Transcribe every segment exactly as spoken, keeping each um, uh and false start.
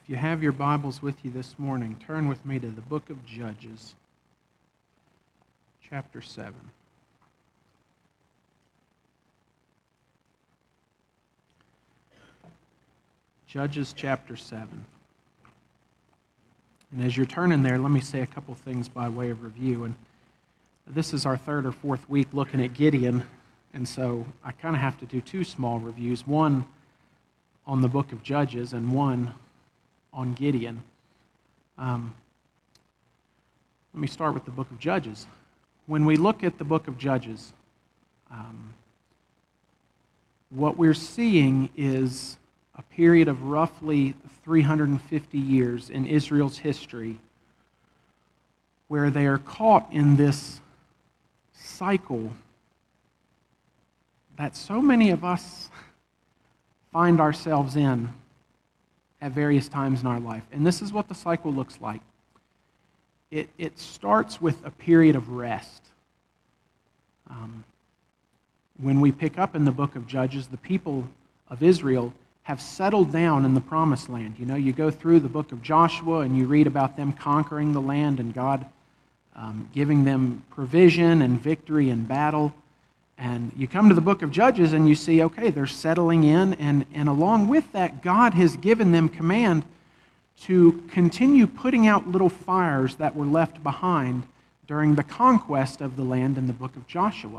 If you have your Bibles with you this morning, turn with me to the book of Judges, chapter seven. Judges chapter seven. And as you're turning there, let me say a couple things by way of review. And this is our third or fourth week looking at Gideon, and so I kind of have to do two small reviews, one on the book of Judges and one on Gideon. Um, let me start with the book of Judges. When we look at the book of Judges, um, what we're seeing is a period of roughly three hundred fifty years in Israel's history where they are caught in this cycle that so many of us find ourselves in at various times in our life. And this is what the cycle looks like. It, it starts with a period of rest. Um, when we pick up in the book of Judges, the people of Israel have settled down in the promised land. You know, you go through the book of Joshua and you read about them conquering the land and God um, giving them provision and victory in battle. And you come to the book of Judges and you see, okay, they're settling in, and, and along with that, God has given them command to continue putting out little fires that were left behind during the conquest of the land in the book of Joshua.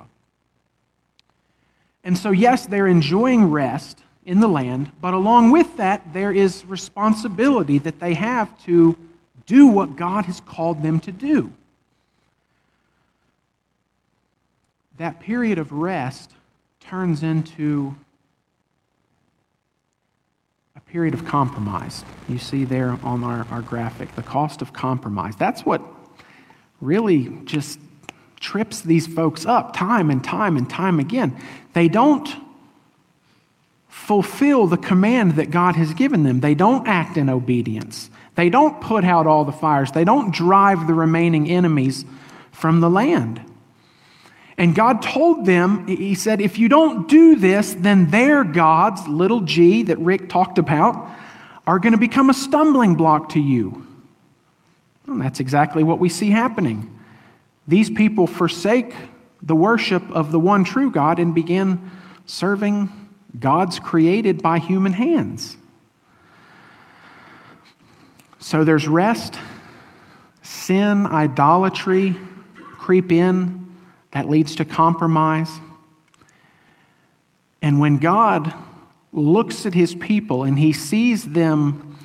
And so, yes, they're enjoying rest in the land, but along with that, there is responsibility that they have to do what God has called them to do. That period of rest turns into a period of compromise. You see there on our, our graphic, the cost of compromise. That's what really just trips these folks up time and time and time again. They don't fulfill the command that God has given them. They don't act in obedience. They don't put out all the fires. They don't drive the remaining enemies from the land. And God told them, he said, if you don't do this, then their gods, little g, that Rick talked about, are going to become a stumbling block to you. And that's exactly what we see happening. These people forsake the worship of the one true God and begin serving gods created by human hands. So there's rest, sin, idolatry creep in. That leads to compromise. And when God looks at his people and he sees them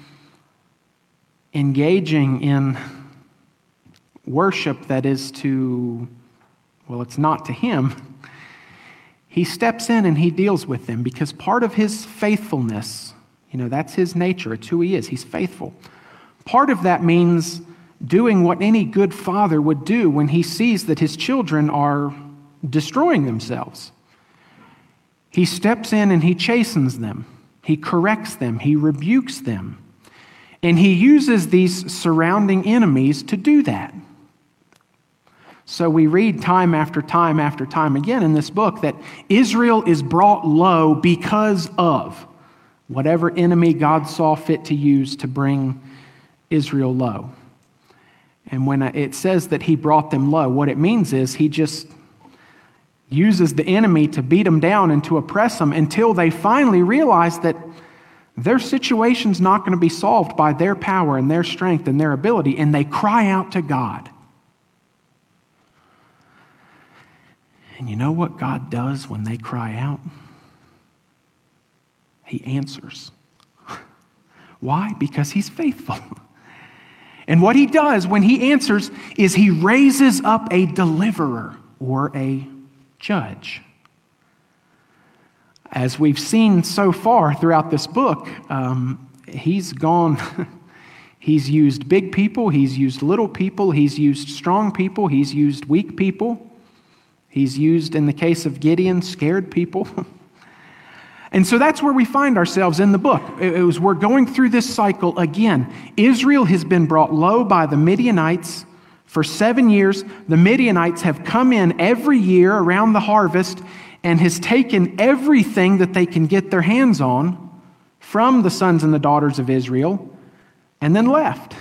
engaging in worship that is to, well, it's not to him, he steps in and he deals with them, because part of his faithfulness, you know, that's his nature. It's who he is. He's faithful. Part of that means doing what any good father would do when he sees that his children are destroying themselves. He steps in and he chastens them. He corrects them. He rebukes them. And he uses these surrounding enemies to do that. So we read time after time after time again in this book that Israel is brought low because of whatever enemy God saw fit to use to bring Israel low. And when it says that he brought them low, what it means is he just uses the enemy to beat them down and to oppress them until they finally realize that their situation's not going to be solved by their power and their strength and their ability, and they cry out to God. And you know what God does when they cry out? He answers. Why? Because he's faithful. And what he does when he answers is he raises up a deliverer or a judge. As we've seen so far throughout this book, um, he's gone, he's used big people, he's used little people, he's used strong people, he's used weak people, he's used, in the case of Gideon, scared people. And so that's where we find ourselves in the book. It was, we're going through this cycle again. Israel has been brought low by the Midianites for seven years. The Midianites have come in every year around the harvest and has taken everything that they can get their hands on from the sons and the daughters of Israel and then left.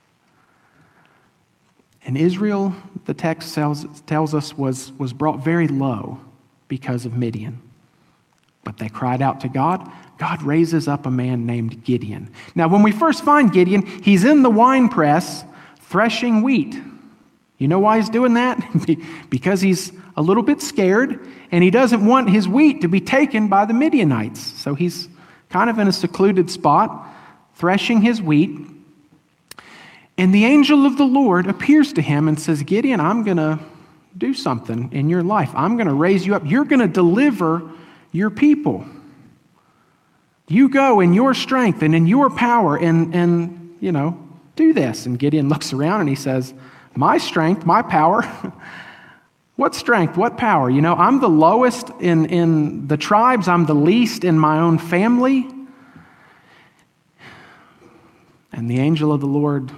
And Israel, the text tells, tells us, was, was brought very low because of Midian. But they cried out to God. God raises up a man named Gideon. Now, when we first find Gideon, he's in the wine press threshing wheat. You know why he's doing that? Because he's a little bit scared, and he doesn't want his wheat to be taken by the Midianites. So he's kind of in a secluded spot, threshing his wheat. And the angel of the Lord appears to him and says, Gideon, I'm going to do something in your life. I'm going to raise you up. You're going to deliver your people. You go in your strength and in your power and, and, you know, do this. And Gideon looks around and he says, my strength, my power. What strength? What power? You know, I'm the lowest in, in the tribes. I'm the least in my own family. And the angel of the Lord,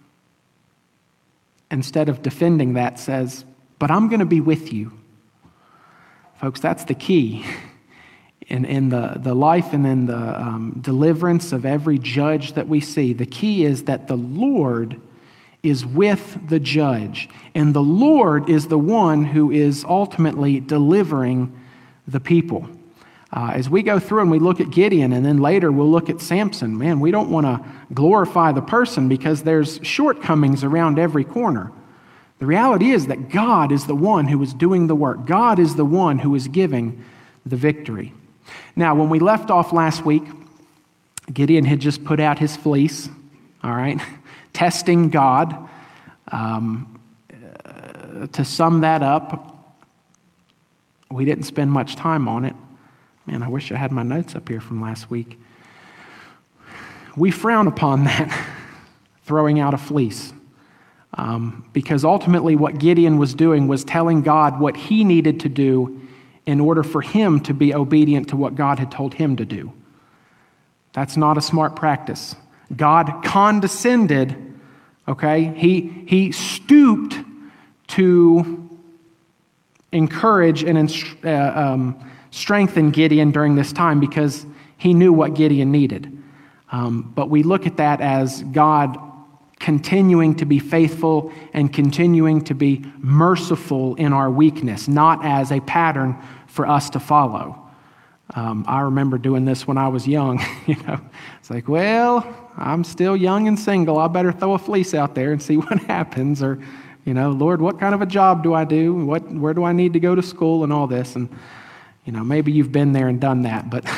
instead of defending that, says, but I'm going to be with you. Folks, that's the key in, in the, the life and in the um, deliverance of every judge that we see. The key is that the Lord is with the judge, and the Lord is the one who is ultimately delivering the people. Uh, as we go through and we look at Gideon, and then later we'll look at Samson, man, we don't want to glorify the person because there's shortcomings around every corner. The reality is that God is the one who is doing the work. God is the one who is giving the victory. Now, when we left off last week, Gideon had just put out his fleece, all right, testing God. Um, uh, to sum that up, we didn't spend much time on it. Man, I wish I had my notes up here from last week. We frown upon that, throwing out a fleece. Um, because ultimately what Gideon was doing was telling God what he needed to do in order for him to be obedient to what God had told him to do. That's not a smart practice. God condescended, okay? He, he stooped to encourage and uh, um, strengthen Gideon during this time because he knew what Gideon needed. Um, but we look at that as God continuing to be faithful and continuing to be merciful in our weakness, not as a pattern for us to follow. Um, I remember doing this when I was young. You know, it's like, well, I'm still young and single. I better throw a fleece out there and see what happens. Or, you know, Lord, what kind of a job do I do? What, where do I need to go to school and all this? And, you know, maybe you've been there and done that, but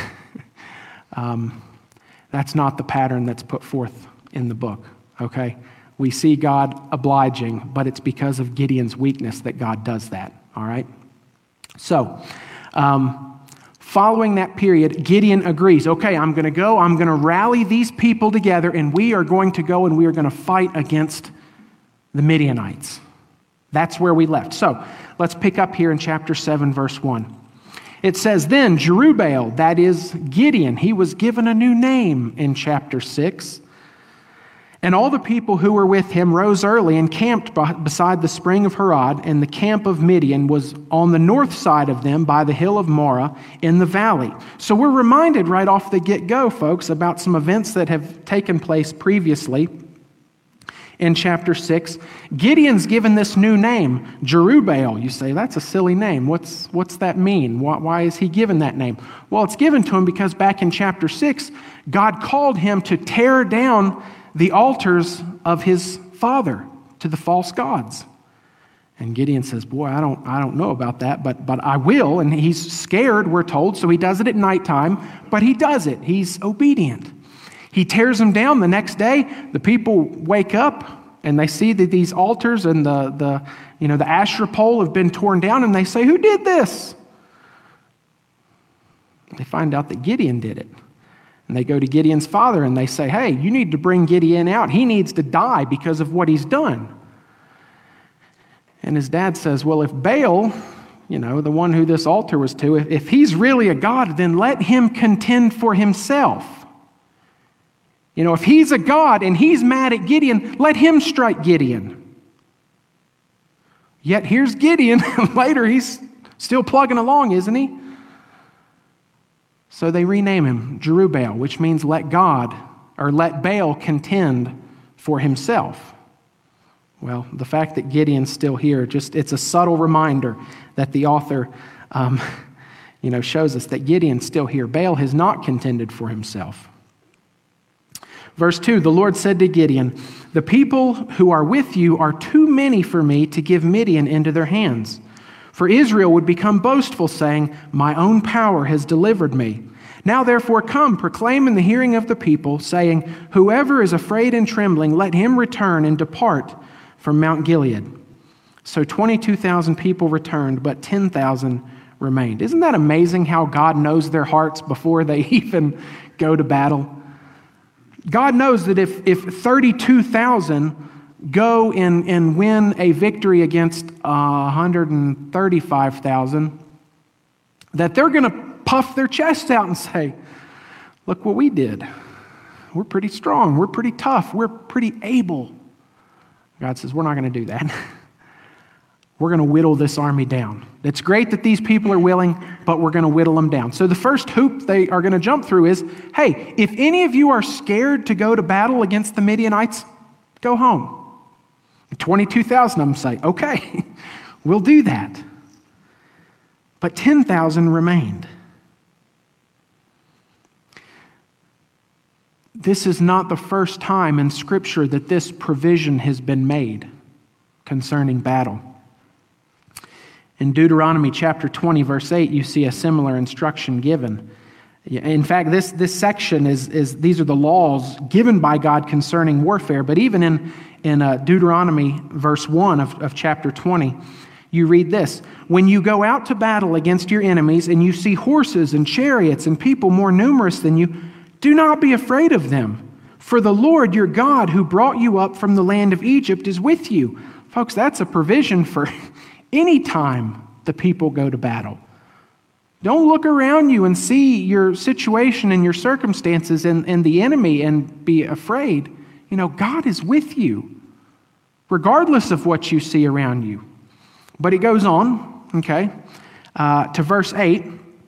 um, that's not the pattern that's put forth in the book. Okay, we see God obliging, but it's because of Gideon's weakness that God does that, all right? So, um, following that period, Gideon agrees, okay, I'm going to go, I'm going to rally these people together, and we are going to go and we are going to fight against the Midianites. That's where we left. So, let's pick up here in chapter seven, verse one. It says, then Jerubbaal, that is Gideon, he was given a new name in chapter six. And all the people who were with him rose early and camped beside the spring of Harod, and the camp of Midian was on the north side of them by the hill of Moreh in the valley. So we're reminded right off the get-go, folks, about some events that have taken place previously in chapter six. Gideon's given this new name, Jerubbaal. You say, that's a silly name. What's, what's that mean? Why, why is he given that name? Well, it's given to him because back in chapter six, God called him to tear down the altars of his father to the false gods. And Gideon says, boy, I don't I don't know about that, but but I will. And he's scared, we're told, so he does it at nighttime, but he does it. He's obedient. He tears them down. The next day, the people wake up and they see that these altars and the, the you know the Asherah pole have been torn down, and they say, who did this? They find out that Gideon did it. And they go to Gideon's father and they say, hey, you need to bring Gideon out. He needs to die because of what he's done. And his dad says, well, if Baal, you know, the one who this altar was to, if, if he's really a god, then let him contend for himself. You know, if he's a god and he's mad at Gideon, let him strike Gideon. Yet here's Gideon. Later, he's still plugging along, isn't he? So they rename him Jerubbaal, which means let God, or let Baal contend for himself. Well, the fact that Gideon's still here, just it's a subtle reminder that the author um, you know, shows us that Gideon's still here. Baal has not contended for himself. Verse two, the Lord said to Gideon, the people who are with you are too many for me to give Midian into their hands. For Israel would become boastful, saying, my own power has delivered me. Now therefore come, proclaim in the hearing of the people, saying, whoever is afraid and trembling, let him return and depart from Mount Gilead. So twenty-two thousand people returned, but ten thousand remained. Isn't that amazing how God knows their hearts before they even go to battle? God knows that if, if thirty-two thousand go and, and win a victory against uh, one hundred thirty-five thousand, that they're going to puff their chests out and say, look what we did. We're pretty strong. We're pretty tough. We're pretty able. God says, we're not going to do that. We're going to whittle this army down. It's great that these people are willing, but we're going to whittle them down. So the first hoop they are going to jump through is, hey, if any of you are scared to go to battle against the Midianites, go home. twenty-two thousand of them say, okay, we'll do that. But ten thousand remained. This is not the first time in Scripture that this provision has been made concerning battle. In Deuteronomy chapter twenty, verse eight, you see a similar instruction given. In fact, this, this section is, is these are the laws given by God concerning warfare. But even in, in uh, Deuteronomy verse one of, of chapter twenty, you read this. When you go out to battle against your enemies and you see horses and chariots and people more numerous than you, do not be afraid of them. For the Lord your God who brought you up from the land of Egypt is with you. Folks, that's a provision for any time the people go to battle. Don't look around you and see your situation and your circumstances and, and the enemy and be afraid. You know, God is with you, regardless of what you see around you. But he goes on, okay, uh, to verse eight.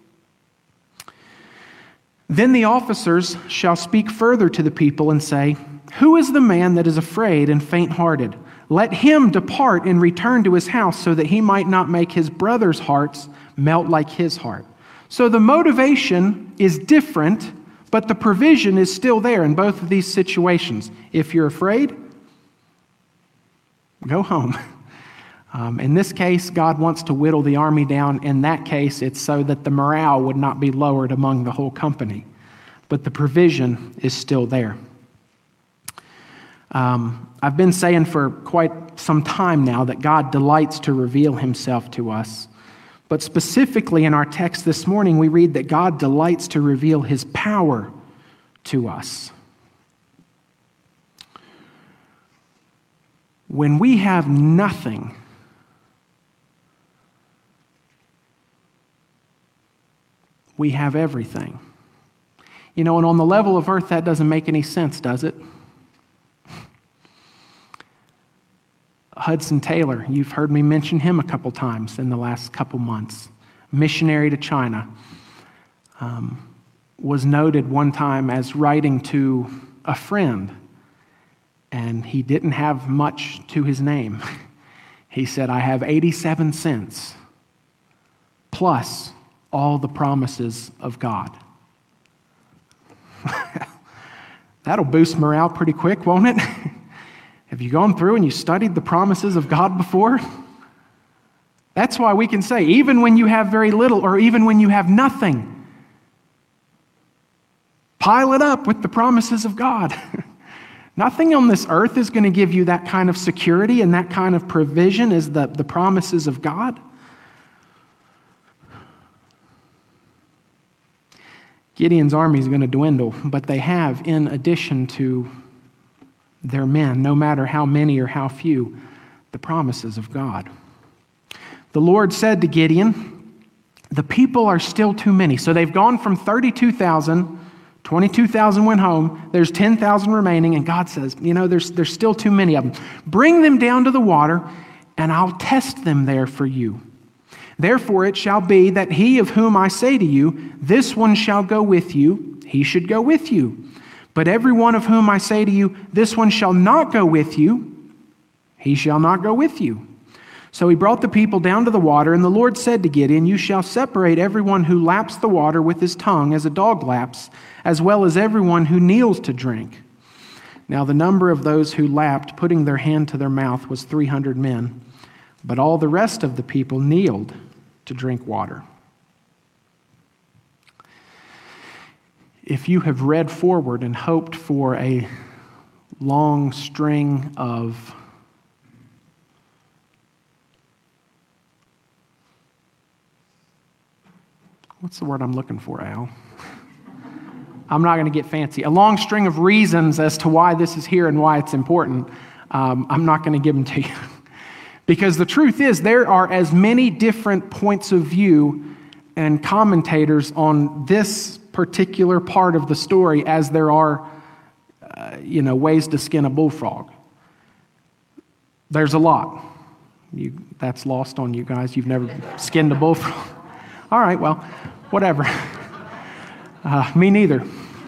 Then the officers shall speak further to the people and say, who is the man that is afraid and faint-hearted? Let him depart and return to his house so that he might not make his brother's hearts melt like his heart. So the motivation is different, but the provision is still there in both of these situations. If you're afraid, go home. Um, in this case, God wants to whittle the army down. In that case, it's so that the morale would not be lowered among the whole company. But the provision is still there. Um, I've been saying for quite some time now that God delights to reveal himself to us. But specifically in our text this morning, we read that God delights to reveal his power to us. When we have nothing, we have everything. You know, and on the level of earth, that doesn't make any sense, does it? Hudson Taylor, you've heard me mention him a couple times in the last couple months. Missionary to China. Um, was noted one time as writing to a friend, and he didn't have much to his name. He said, I have eighty-seven cents plus all the promises of God. That'll boost morale pretty quick, won't it? Have you gone through and you studied the promises of God before? That's why we can say, even when you have very little or even when you have nothing, pile it up with the promises of God. Nothing on this earth is going to give you that kind of security and that kind of provision as the, the promises of God. Gideon's army is going to dwindle, but they have, in addition to their men, no matter how many or how few, the promises of God. The Lord said to Gideon, the people are still too many. So they've gone from thirty-two thousand, twenty-two thousand went home, there's ten thousand remaining, and God says, you know, there's, there's still too many of them. Bring them down to the water, and I'll test them there for you. Therefore it shall be that he of whom I say to you, this one shall go with you, he should go with you. But every one of whom I say to you, this one shall not go with you, he shall not go with you. So he brought the people down to the water, and the Lord said to Gideon, you shall separate everyone who laps the water with his tongue as a dog laps, as well as everyone who kneels to drink. Now the number of those who lapped, putting their hand to their mouth, was three hundred men. But all the rest of the people kneeled to drink water. If you have read forward and hoped for a long string of what's the word I'm looking for, Al? I'm not going to get fancy. A long string of reasons as to why this is here and why it's important. Um, I'm not going to give them to you. Because the truth is, there are as many different points of view and commentators on this particular part of the story as there are, uh, you know, ways to skin a bullfrog. There's a lot. You, that's lost on you guys. You've never skinned a bullfrog. All right, well, whatever. Uh, me neither.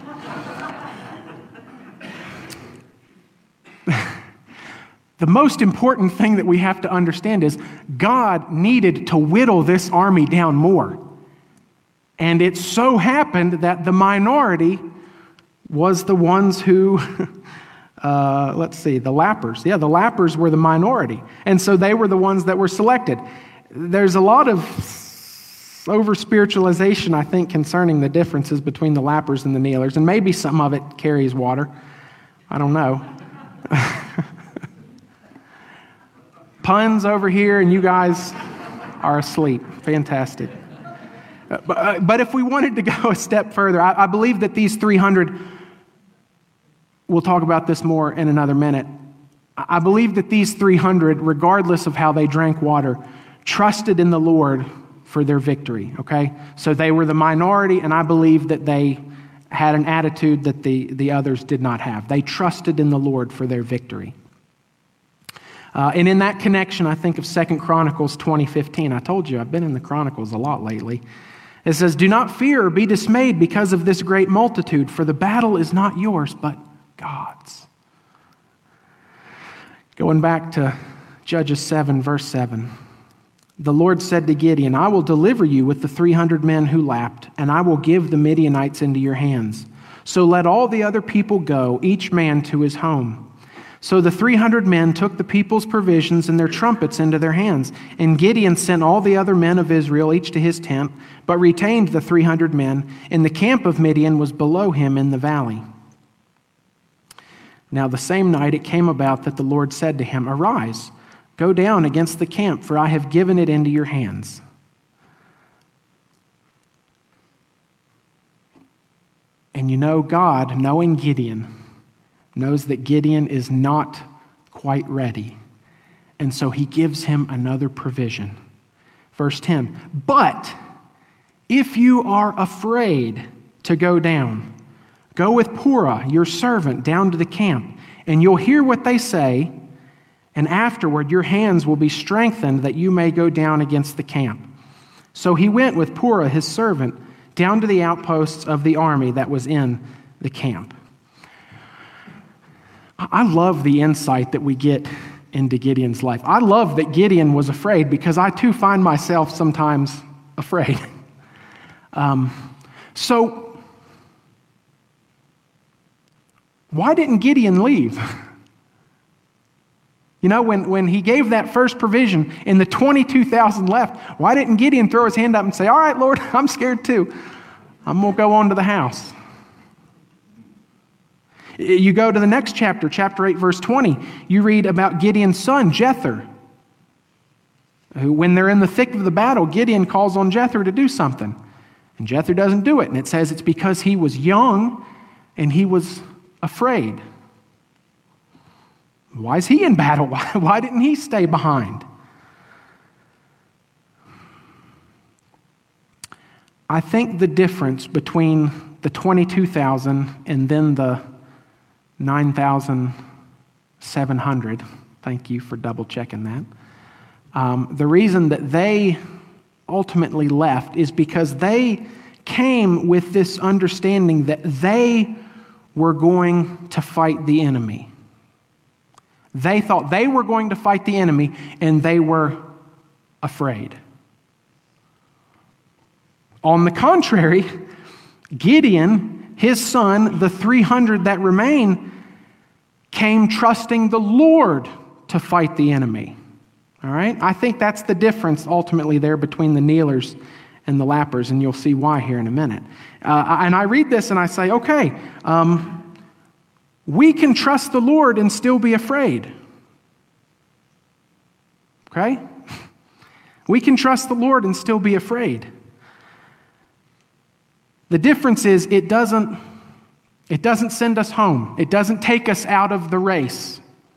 The most important thing that we have to understand is God needed to whittle this army down more. And it so happened that the minority was the ones who, uh, let's see, the lappers. Yeah, the lappers were the minority. And so they were the ones that were selected. There's a lot of over-spiritualization, I think, concerning the differences between the lappers and the kneelers. And maybe some of it carries water. I don't know. Puns over here, and you guys are asleep. Fantastic. But, uh, but if we wanted to go a step further, I, I believe that these three hundred, we'll talk about this more in another minute. I believe that these three hundred, regardless of how they drank water, trusted in the Lord for their victory, okay? So they were the minority, and I believe that they had an attitude that the, the others did not have. They trusted in the Lord for their victory. Uh, and in that connection, I think of Second Chronicles twenty fifteen. I told you, I've been in the Chronicles a lot lately. It says, do not fear or be dismayed because of this great multitude, for the battle is not yours, but God's. Going back to Judges seven, verse seven. The Lord said to Gideon, I will deliver you with the three hundred men who lapped, and I will give the Midianites into your hands. So let all the other people go, each man to his home. So the three hundred men took the people's provisions and their trumpets into their hands. And Gideon sent all the other men of Israel, each to his tent, but retained the three hundred men, and the camp of Midian was below him in the valley. Now the same night it came about that the Lord said to him, arise, go down against the camp, for I have given it into your hands. And you know, God, knowing Gideon, knows that Gideon is not quite ready. And so he gives him another provision. Verse ten, but if you are afraid to go down, go with Purah, your servant, down to the camp, and you'll hear what they say, and afterward your hands will be strengthened that you may go down against the camp. So he went with Purah, his servant, down to the outposts of the army that was in the camp. I love the insight that we get into Gideon's life. I love that Gideon was afraid because I too find myself sometimes afraid. Um, so, why didn't Gideon leave? You know, when, when he gave that first provision and the twenty-two thousand left, why didn't Gideon throw his hand up and say, all right, Lord, I'm scared too. I'm going to go on to the house. You go to the next chapter, chapter eight, verse twenty. You read about Gideon's son, Jether, who, when they're in the thick of the battle, Gideon calls on Jether to do something. And Jether doesn't do it. And it says it's because he was young and he was afraid. Why is he in battle? Why, why didn't he stay behind? I think the difference between the twenty-two thousand and then the nine thousand seven hundred, thank you for double checking that. Um, the reason that they ultimately left is because they came with this understanding that they were going to fight the enemy. They thought they were going to fight the enemy, and they were afraid. On the contrary, Gideon, his son, the three hundred that remain, came trusting the Lord to fight the enemy. All right? I think that's the difference ultimately there between the kneelers and the lappers, and you'll see why here in a minute. Uh, and I read this and I say, okay, um, we can trust the Lord and still be afraid. Okay? We can trust the Lord and still be afraid. The difference is it doesn't, it doesn't send us home. It doesn't take us out of the race.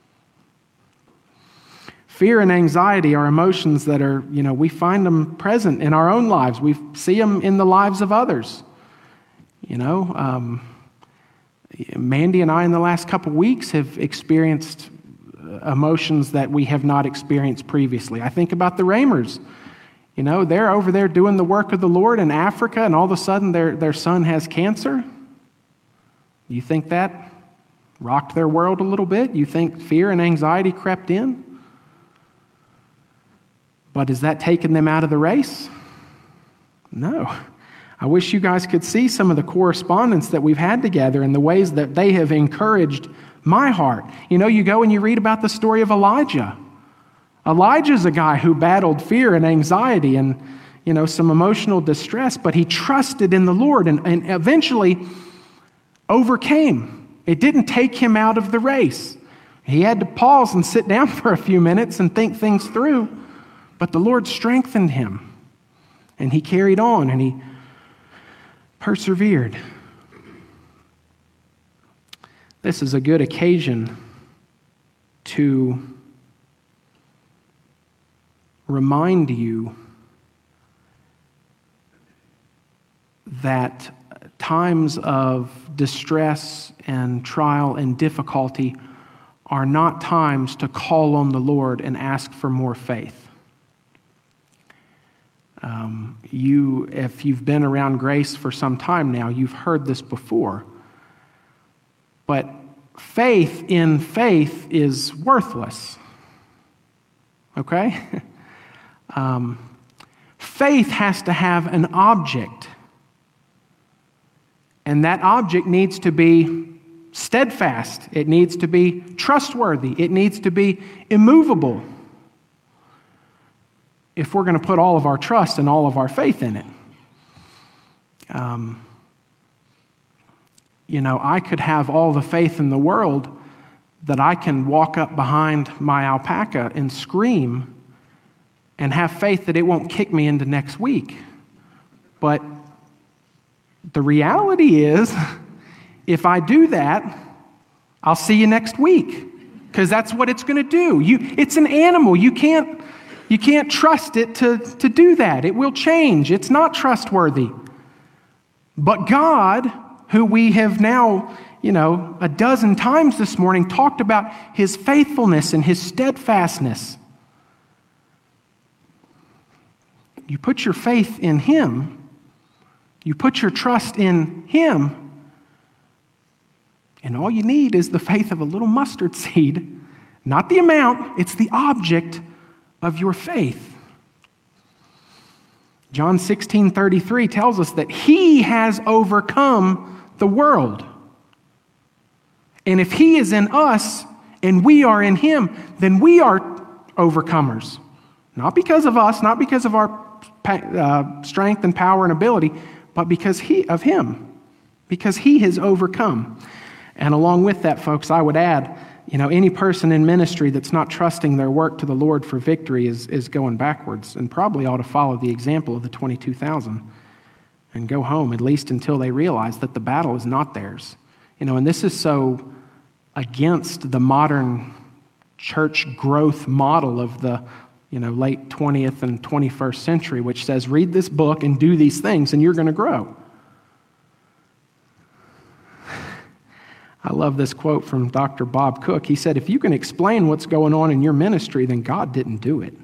Fear and anxiety are emotions that are, you know, we find them present in our own lives. We see them in the lives of others. You know, um, Mandy and I in the last couple weeks have experienced emotions that we have not experienced previously. I think about the Ramers. You know, they're over there doing the work of the Lord in Africa, and all of a sudden their, their son has cancer. You think that rocked their world a little bit? You think fear and anxiety crept in? But is that taking them out of the race? No. I wish you guys could see some of the correspondence that we've had together and the ways that they have encouraged my heart. You know, you go and you read about the story of Elijah. Elijah's a guy who battled fear and anxiety and, you know, some emotional distress, but he trusted in the Lord and, and eventually overcame. It didn't take him out of the race. He had to pause and sit down for a few minutes and think things through, but the Lord strengthened him, and he carried on, and he persevered. This is a good occasion to remind you that times of distress and trial and difficulty are not times to call on the Lord and ask for more faith. Um, you, if you've been around Grace for some time now, you've heard this before. But faith in faith is worthless. Okay? um, faith has to have an object. And that object needs to be steadfast. It needs to be trustworthy. It needs to be immovable, if we're going to put all of our trust and all of our faith in it. Um, you know, I could have all the faith in the world that I can walk up behind my alpaca and scream and have faith that it won't kick me into next week. But the reality is, if I do that, I'll see you next week, because that's what it's going to do. You, it's an animal. You can't You can't trust it to, to do that. It will change. It's not trustworthy. But God, who we have now, you know, a dozen times this morning talked about his faithfulness and his steadfastness. You put your faith in him. You put your trust in him. And all you need is the faith of a little mustard seed. Not the amount, it's the object of your faith. John sixteen thirty-three tells us that he has overcome the world. And if he is in us and we are in him, then we are overcomers. Not because of us, not because of our uh, strength and power and ability, but because he of him, because he has overcome. And along with that, folks, I would add, you know, any person in ministry that's not trusting their work to the Lord for victory is, is going backwards, and probably ought to follow the example of the twenty-two thousand and go home, at least until they realize that the battle is not theirs. You know, and this is so against the modern church growth model of the, you know, late twentieth and twenty-first century, which says, read this book and do these things and you're going to grow. I love this quote from Doctor Bob Cook. He said, if you can explain what's going on in your ministry, then God didn't do it.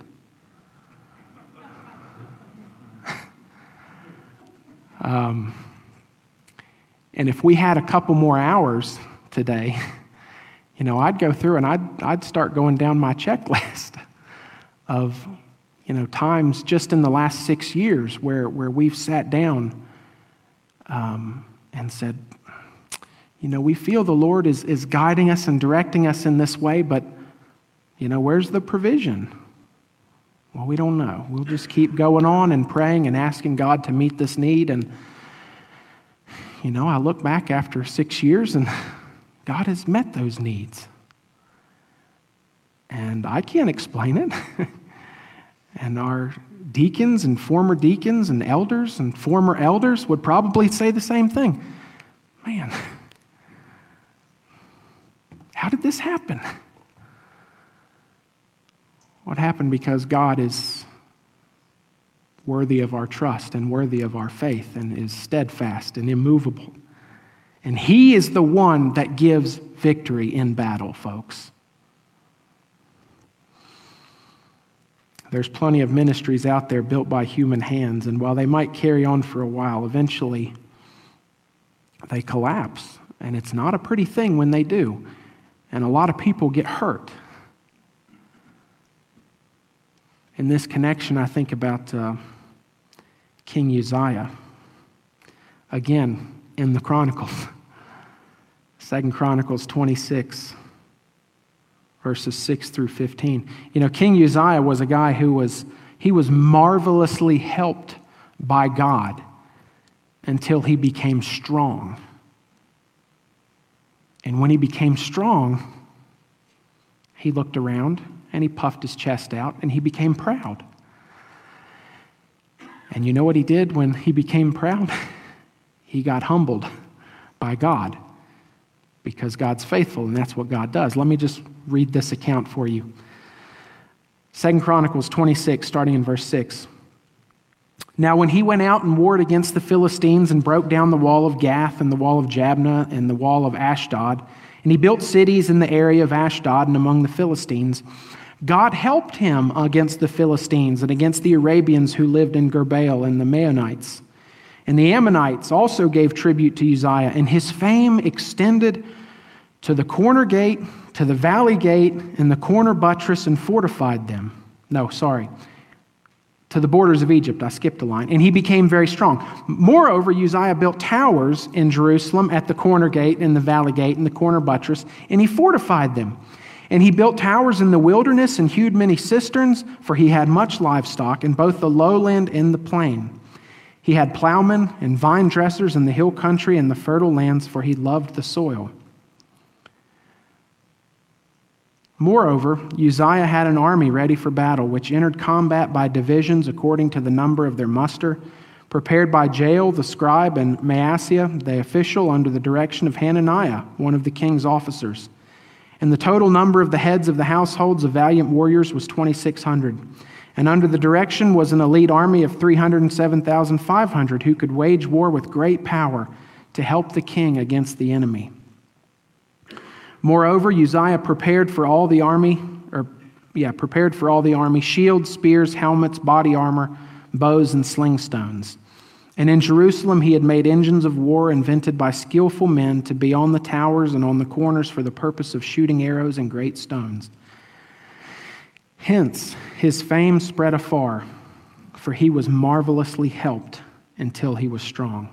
um, And if we had a couple more hours today, you know, I'd go through and I'd, I'd start going down my checklist of, you know, times just in the last six years where, where we've sat down um, and said, you know, we feel the Lord is, is guiding us and directing us in this way, but, you know, where's the provision? Well, we don't know. We'll just keep going on and praying and asking God to meet this need. And, you know, I look back after six years and God has met those needs. And I can't explain it. And our deacons and former deacons and elders and former elders would probably say the same thing. Man, how did this happen? What happened? Because God is worthy of our trust and worthy of our faith and is steadfast and immovable. And He is the one that gives victory in battle, folks. There's plenty of ministries out there built by human hands, and while they might carry on for a while, eventually they collapse. And it's not a pretty thing when they do. And a lot of people get hurt. In this connection, I think about uh, King Uzziah. Again, in the Chronicles. Second Chronicles twenty-six, verses six through fifteen. You know, King Uzziah was a guy who was, he was marvelously helped by God until he became strong. And when he became strong, he looked around and he puffed his chest out and he became proud. And you know what he did when he became proud? He got humbled by God because God's faithful and that's what God does. Let me just read this account for you. Second Chronicles twenty-six, starting in verse six. Now when he went out and warred against the Philistines and broke down the wall of Gath and the wall of Jabneh and the wall of Ashdod, and he built cities in the area of Ashdod and among the Philistines, God helped him against the Philistines and against the Arabians who lived in Gurbaal and the Maonites. And the Ammonites also gave tribute to Uzziah, and his fame extended to the corner gate, to the valley gate, and the corner buttress, and fortified them. No, sorry. To the borders of Egypt. I skipped a line. And he became very strong. Moreover, Uzziah built towers in Jerusalem at the corner gate, and the valley gate, and the corner buttress, and he fortified them. And he built towers in the wilderness and hewed many cisterns, for he had much livestock in both the lowland and the plain. He had plowmen and vine dressers in the hill country and the fertile lands, for he loved the soil. Moreover, Uzziah had an army ready for battle, which entered combat by divisions according to the number of their muster, prepared by Jael the scribe and Maaseiah the official under the direction of Hananiah, one of the king's officers. And the total number of the heads of the households of valiant warriors was twenty-six hundred. And under the direction was an elite army of three hundred seven thousand five hundred who could wage war with great power to help the king against the enemy. Moreover, Uzziah prepared for all the army, or yeah, prepared for all the army shields, spears, helmets, body armor, bows, and sling stones. And in Jerusalem he had made engines of war invented by skillful men to be on the towers and on the corners for the purpose of shooting arrows and great stones. Hence his fame spread afar, for he was marvelously helped until he was strong.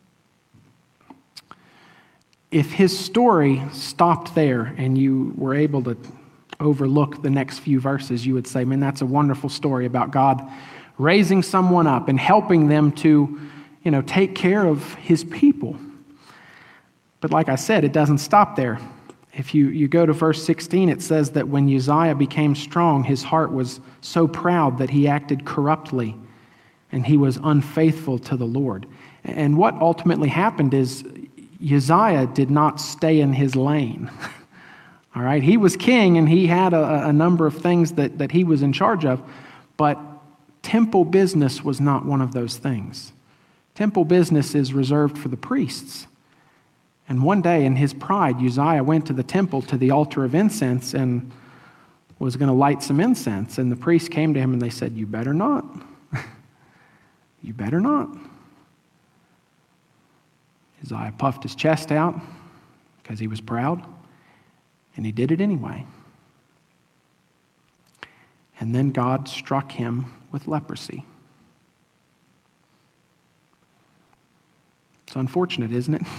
If his story stopped there and you were able to overlook the next few verses, you would say, man, that's a wonderful story about God raising someone up and helping them to, you know, take care of his people. But like I said, it doesn't stop there. If you, you go to verse sixteen, it says that when Uzziah became strong, his heart was so proud that he acted corruptly and he was unfaithful to the Lord. And what ultimately happened is Uzziah did not stay in his lane. All right, he was king and he had a, a number of things that, that he was in charge of, but temple business was not one of those things. Temple business is reserved for the priests. And one day in his pride, Uzziah went to the temple to the altar of incense and was going to light some incense. And the priests came to him and they said, you better not. You better not. Uzziah puffed his chest out because he was proud, and he did it anyway. And then God struck him with leprosy. It's unfortunate, isn't it?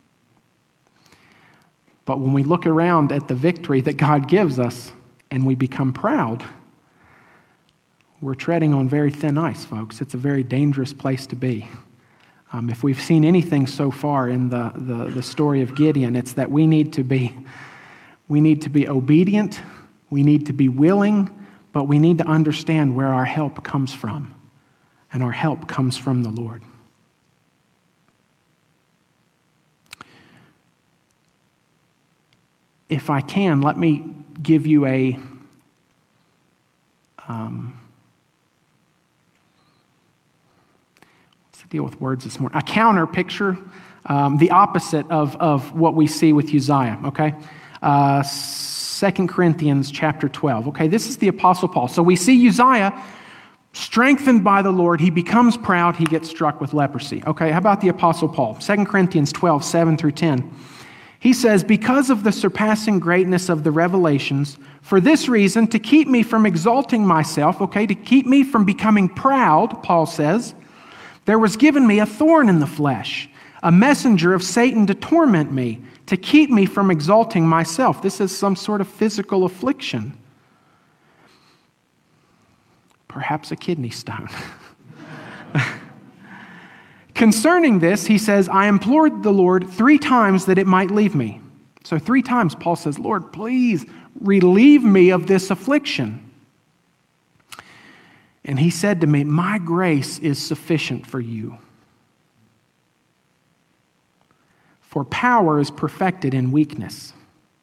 But when we look around at the victory that God gives us and we become proud, we're treading on very thin ice, folks. It's a very dangerous place to be. Um, if we've seen anything so far in the, the, the story of Gideon, it's that we need to be we need to be obedient, we need to be willing, but we need to understand where our help comes from. And our help comes from the Lord. If I can, let me give you a um, what's the deal with words this morning? A counter picture, um, the opposite of, of what we see with Uzziah, okay? Uh, Second Corinthians chapter twelve. Okay, this is the Apostle Paul. So we see Uzziah strengthened by the Lord. He becomes proud. He gets struck with leprosy. Okay, how about the Apostle Paul? Second Corinthians twelve, seven through ten. He says, because of the surpassing greatness of the revelations, for this reason, to keep me from exalting myself, okay, to keep me from becoming proud, Paul says, there was given me a thorn in the flesh, a messenger of Satan to torment me, to keep me from exalting myself. This is some sort of physical affliction. Perhaps a kidney stone. Concerning this, he says, I implored the Lord three times that it might leave me. So three times Paul says, Lord, please relieve me of this affliction. And he said to me, my grace is sufficient for you. For power is perfected in weakness.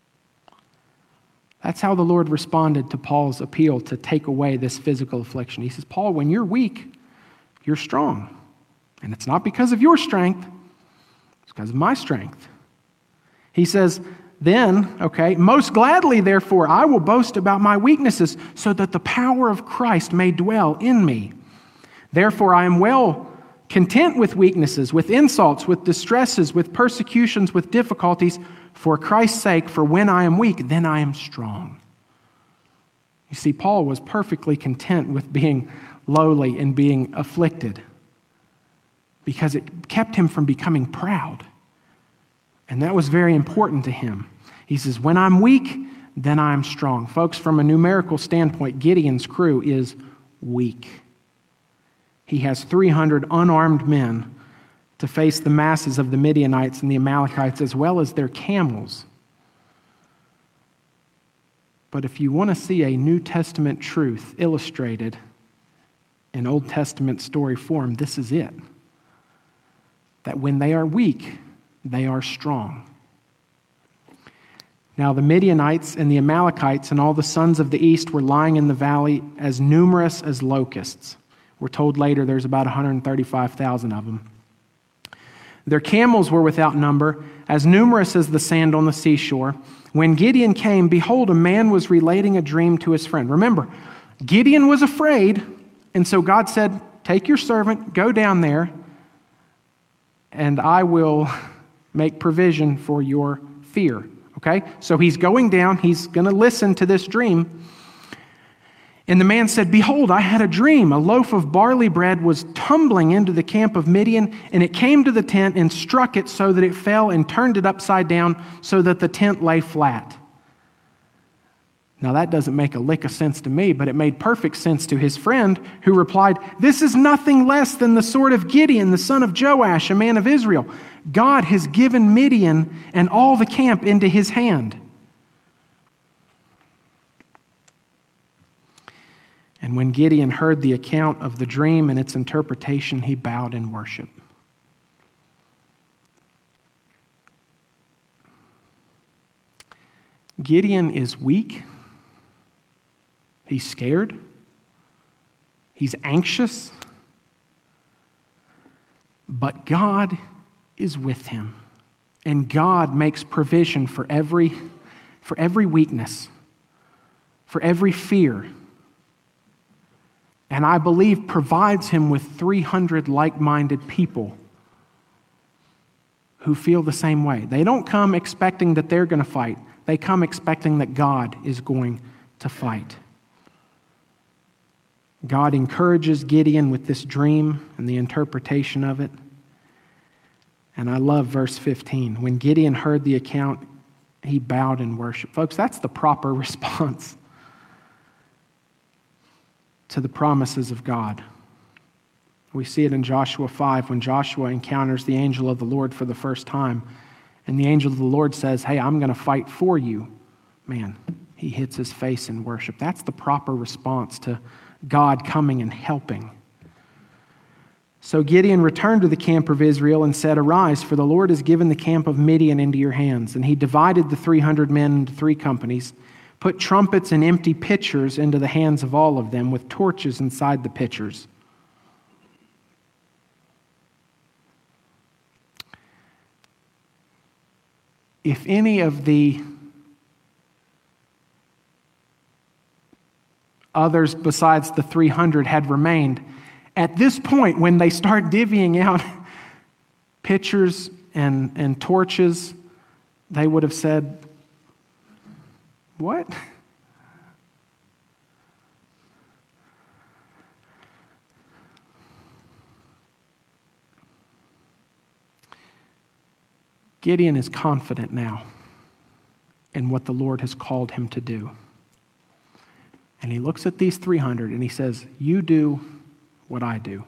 That's how the Lord responded to Paul's appeal to take away this physical affliction. He says, Paul, when you're weak, you're strong. And it's not because of your strength, it's because of my strength. He says, then, okay, most gladly, therefore, I will boast about my weaknesses so that the power of Christ may dwell in me. Therefore, I am well content with weaknesses, with insults, with distresses, with persecutions, with difficulties, for Christ's sake, for when I am weak, then I am strong. You see, Paul was perfectly content with being lowly and being afflicted because it kept him from becoming proud. And that was very important to him. He says, when I'm weak, then I'm strong. Folks, from a numerical standpoint, Gideon's crew is weak. He has three hundred unarmed men to face the masses of the Midianites and the Amalekites, as well as their camels. But if you want to see a New Testament truth illustrated in Old Testament story form, this is it. That when they are weak, they are strong. Now the Midianites and the Amalekites and all the sons of the east were lying in the valley as numerous as locusts. We're told later there's about one hundred thirty-five thousand of them. Their camels were without number, as numerous as the sand on the seashore. When Gideon came, behold, a man was relating a dream to his friend. Remember, Gideon was afraid, and so God said, take your servant, go down there, and I will make provision for your fear. Okay? So he's going down, he's going to listen to this dream. And the man said, behold, I had a dream. A loaf of barley bread was tumbling into the camp of Midian, and it came to the tent and struck it so that it fell and turned it upside down so that the tent lay flat. Now that doesn't make a lick of sense to me, but it made perfect sense to his friend, who replied, this is nothing less than the sword of Gideon, the son of Joash, a man of Israel. God has given Midian and all the camp into his hand. And when Gideon heard the account of the dream and its interpretation, he bowed in worship. Gideon is weak. He's scared. He's anxious. But God is with him. And God makes provision for every, for every weakness, for every fear. And I believe provides him with three hundred like-minded people who feel the same way. They don't come expecting that they're going to fight. They come expecting that God is going to fight. God encourages Gideon with this dream and the interpretation of it. And I love verse fifteen. When Gideon heard the account, he bowed in worship. Folks, that's the proper response to the promises of God. We see it in Joshua five when Joshua encounters the angel of the Lord for the first time. And the angel of the Lord says, hey, I'm going to fight for you. Man, he hits his face in worship. That's the proper response to God coming and helping. So Gideon returned to the camp of Israel and said, arise, for the Lord has given the camp of Midian into your hands. And he divided the three hundred men into three companies, put trumpets and empty pitchers into the hands of all of them with torches inside the pitchers. If any of the others besides the three hundred had remained, at this point when they start divvying out pitchers and, and torches, they would have said, what? Gideon is confident now in what the Lord has called him to do. And he looks at these three hundred and he says, you do what I do.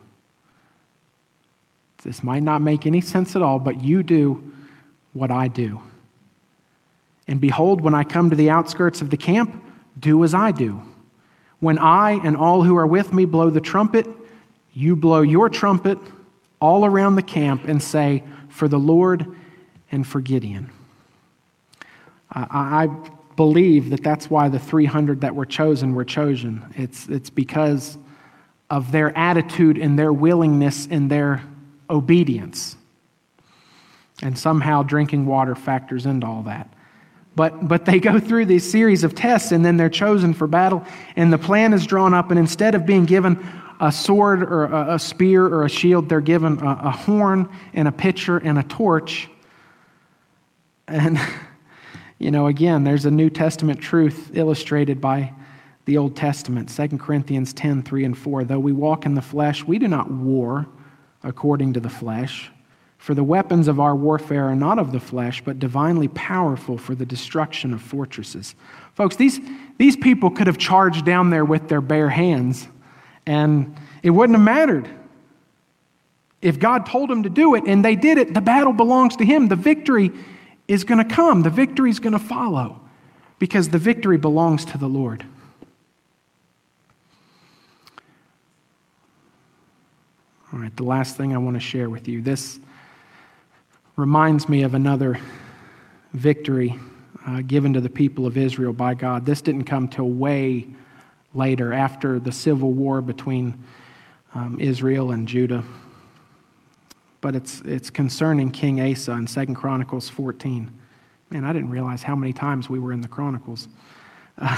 This might not make any sense at all, but you do what I do. And behold, when I come to the outskirts of the camp, do as I do. When I and all who are with me blow the trumpet, you blow your trumpet all around the camp and say, for the Lord and for Gideon. I, I believe that that's why the three hundred that were chosen were chosen. It's, it's because of their attitude and their willingness and their obedience. And somehow drinking water factors into all that. But, but they go through this series of tests and then they're chosen for battle and the plan is drawn up, and instead of being given a sword or a, a spear or a shield, they're given a, a horn and a pitcher and a torch. And, you know, again, there's a New Testament truth illustrated by the Old Testament. Second Corinthians ten, three and four. Though we walk in the flesh, we do not war according to the flesh. For the weapons of our warfare are not of the flesh, but divinely powerful for the destruction of fortresses. Folks, these, these people could have charged down there with their bare hands, and it wouldn't have mattered. If God told them to do it and they did it, the battle belongs to Him. The victory is going to come. The victory is going to follow because the victory belongs to the Lord. All right, the last thing I want to share with you. This reminds me of another victory uh, given to the people of Israel by God. This didn't come till way later, after the civil war between um, Israel and Judah. But it's it's concerning King Asa in Second Chronicles fourteen. Man, I didn't realize how many times we were in the Chronicles. Uh,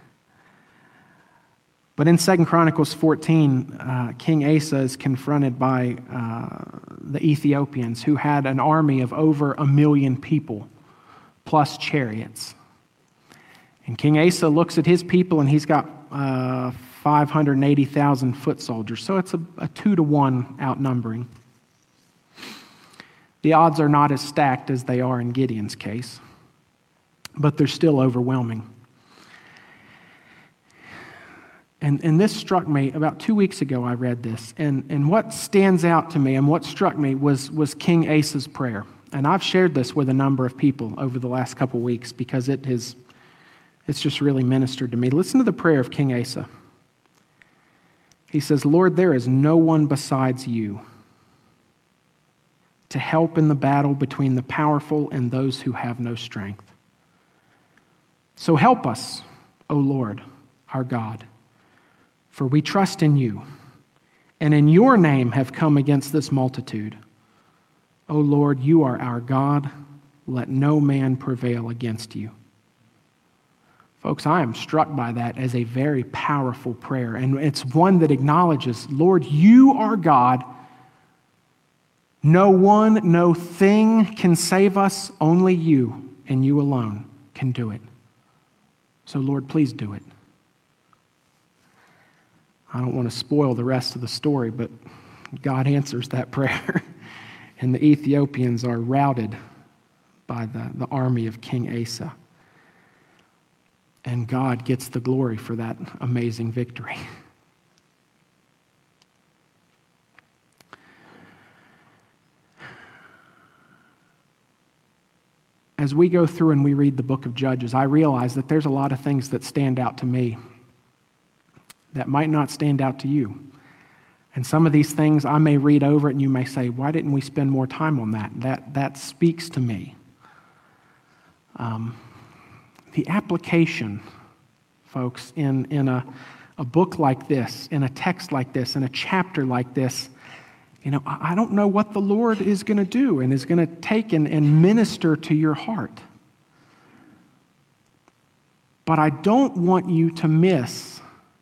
but in Second Chronicles fourteen, uh, King Asa is confronted by uh, the Ethiopians, who had an army of over a million people, plus chariots. And King Asa looks at his people, and he's got uh, five hundred eighty thousand foot soldiers. So it's a, a two to one outnumbering. The odds are not as stacked as they are in Gideon's case, but they're still overwhelming. And, and this struck me about two weeks ago. I read this, and, and what stands out to me and what struck me was, was King Asa's prayer. And I've shared this with a number of people over the last couple weeks because it has it's just really ministered to me. Listen to the prayer of King Asa. He says, Lord, there is no one besides you to help in the battle between the powerful and those who have no strength. So help us, O Lord, our God, for we trust in you, and in your name have come against this multitude. O Lord, you are our God. Let no man prevail against you. Folks, I am struck by that as a very powerful prayer, and it's one that acknowledges, Lord, you are God. No one, no thing can save us. Only you and you alone can do it. So, Lord, please do it. I don't want to spoil the rest of the story, but God answers that prayer. And the Ethiopians are routed by the, the army of King Asa. And God gets the glory for that amazing victory. As we go through and we read the book of Judges, I realize that there's a lot of things that stand out to me that might not stand out to you. And some of these things I may read over it and you may say, why didn't we spend more time on that? That, that speaks to me. Um, the application, folks, in, in a, a book like this, in a text like this, in a chapter like this, you know, I don't know what the Lord is going to do and is going to take and, and minister to your heart. But I don't want you to miss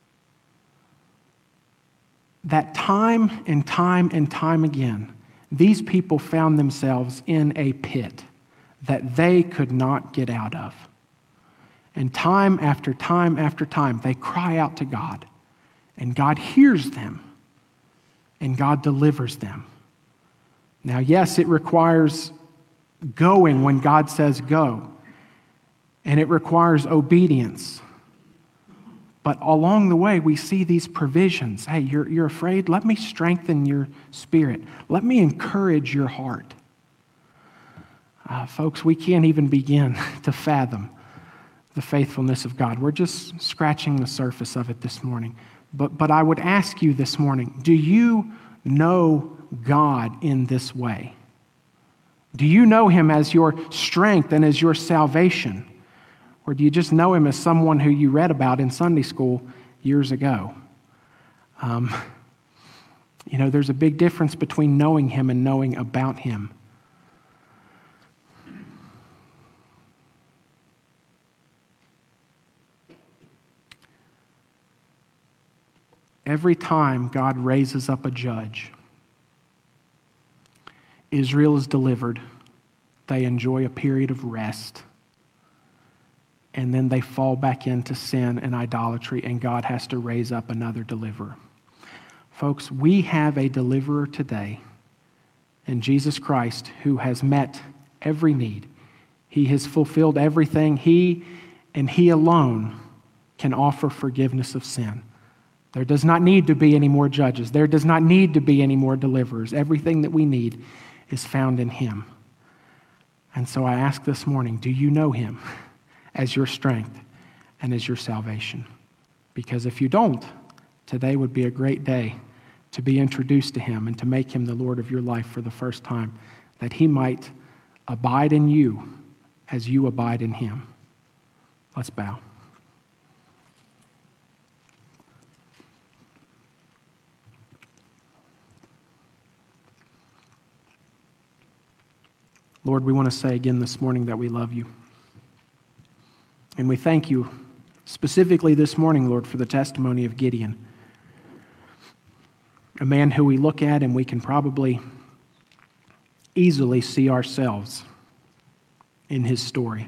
that time and time and time again, these people found themselves in a pit that they could not get out of. And time after time after time, they cry out to God, and God hears them. And God delivers them. Now, yes, it requires going when God says go. And it requires obedience. But along the way, we see these provisions. Hey, you're, you're afraid? Let me strengthen your spirit. Let me encourage your heart. Uh, folks, we can't even begin to fathom the faithfulness of God. We're just scratching the surface of it this morning. But, but I would ask you this morning, do you know God in this way? Do you know him as your strength and as your salvation? Or do you just know him as someone who you read about in Sunday school years ago? Um, you know, there's a big difference between knowing him and knowing about him. Every time God raises up a judge, Israel is delivered. They enjoy a period of rest. And then they fall back into sin and idolatry, and God has to raise up another deliverer. Folks, we have a deliverer today in Jesus Christ who has met every need. He has fulfilled everything. He and he alone can offer forgiveness of sin. There does not need to be any more judges. There does not need to be any more deliverers. Everything that we need is found in him. And so I ask this morning, do you know him as your strength and as your salvation? Because if you don't, today would be a great day to be introduced to him and to make him the Lord of your life for the first time, that he might abide in you as you abide in him. Let's bow. Lord, we want to say again this morning that we love you. And we thank you specifically this morning, Lord, for the testimony of Gideon, a man who we look at and we can probably easily see ourselves in his story.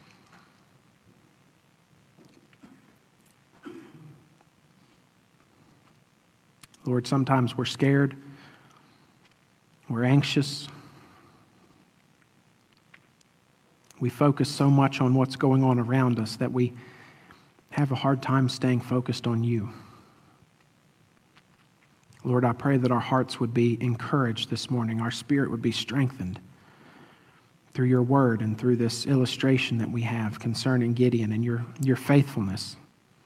Lord, sometimes we're scared, we're anxious. We focus so much on what's going on around us that we have a hard time staying focused on you. Lord, I pray that our hearts would be encouraged this morning. Our spirit would be strengthened through your word and through this illustration that we have concerning Gideon and your, your faithfulness.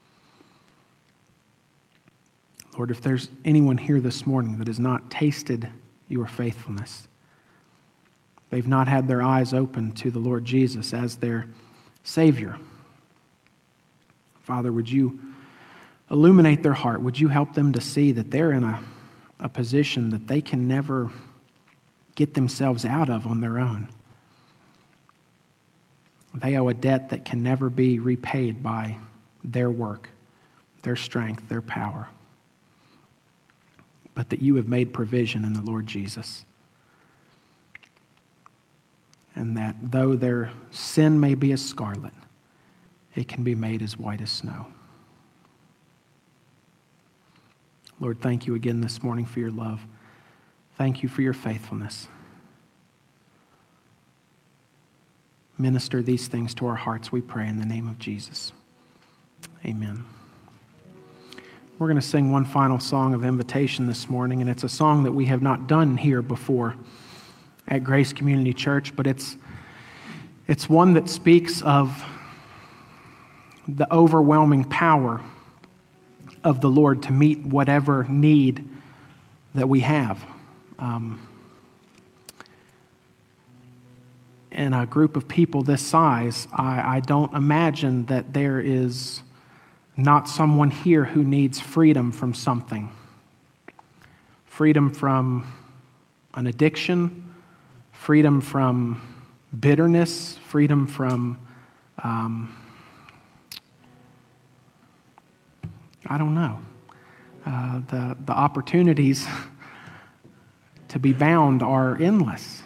Lord, if there's anyone here this morning that has not tasted your faithfulness, they've not had their eyes open to the Lord Jesus as their Savior, Father, would you illuminate their heart? Would you help them to see that they're in a, a position that they can never get themselves out of on their own? They owe a debt that can never be repaid by their work, their strength, their power, but that you have made provision in the Lord Jesus. and that though their sin may be as scarlet, it can be made as white as snow. Lord, thank you again this morning for your love. Thank you for your faithfulness. Minister these things to our hearts, we pray in the name of Jesus. Amen. We're going to sing one final song of invitation this morning, and it's a song that we have not done here before at Grace Community Church, but it's it's one that speaks of the overwhelming power of the Lord to meet whatever need that we have. Um, in a group of people this size, I, I don't imagine that there is not someone here who needs freedom from something. Freedom from an addiction, freedom from bitterness, freedom from, um, I don't know, uh, the, the opportunities to be bound are endless.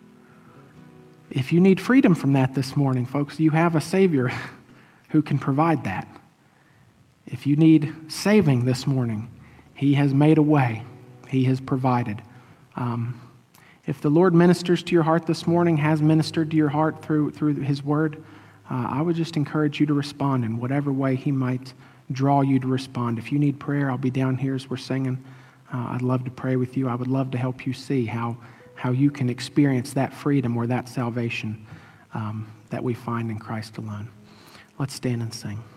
If you need freedom from that this morning, folks, you have a Savior who can provide that. If you need saving this morning, He has made a way. He has provided. Um, if the Lord ministers to your heart this morning, has ministered to your heart through, through His Word, uh, I would just encourage you to respond in whatever way He might draw you to respond. If you need prayer, I'll be down here as we're singing. Uh, I'd love to pray with you. I would love to help you see how, how you can experience that freedom or that salvation um, that we find in Christ alone. Let's stand and sing.